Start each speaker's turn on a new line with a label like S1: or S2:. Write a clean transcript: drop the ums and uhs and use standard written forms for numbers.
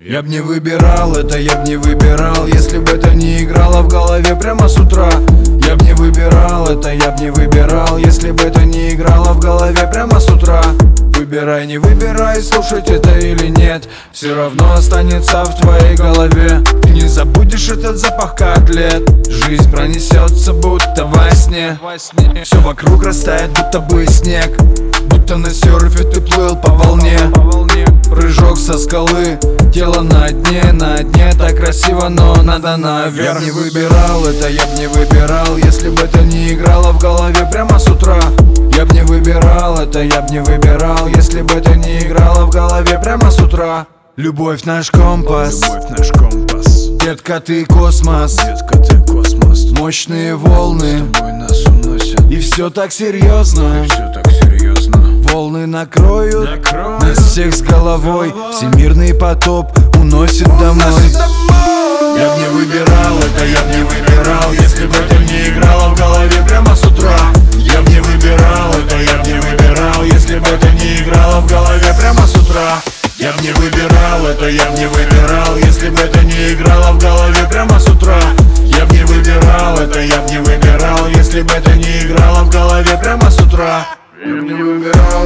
S1: Я б не выбирал это, я б не выбирал, если бы это не играло в голове прямо с утра. Я б не выбирал это, я б не выбирал, если бы это не играло в голове прямо с утра. Выбирай, не выбирай, слушать это или нет, все равно останется в твоей голове. Ты не забудешь этот запах котлет, жизнь пронесется будто во сне. Все вокруг растает, будто бы снег, будто на серфе ты плыл по волне. Прыжок со скалы, тело на дне так красиво, но надо наверх. Я б не выбирал это, я б не выбирал, если бы это не играло в голове прямо с утра. Я б не выбирал это, я б не выбирал, если бы это не играло в голове прямо с утра. Любовь наш компас, детка ты космос, мощные волны, и все так серьезно. Волны накроют нас всех с головой, всемирный потоп уносит домой. Я б не выбирал это, я б не выбирал, если бы это не играло в голове прямо с утра. Я б не выбирал это, я б не выбирал, если бы это не играло в голове прямо с утра. Я б не выбирал это, я б не выбирал, если бы это не играло в голове прямо с утра. Я б не выбирал это, я б не выбирал, если бы это не играло в голове прямо с утра. Я б не выбирал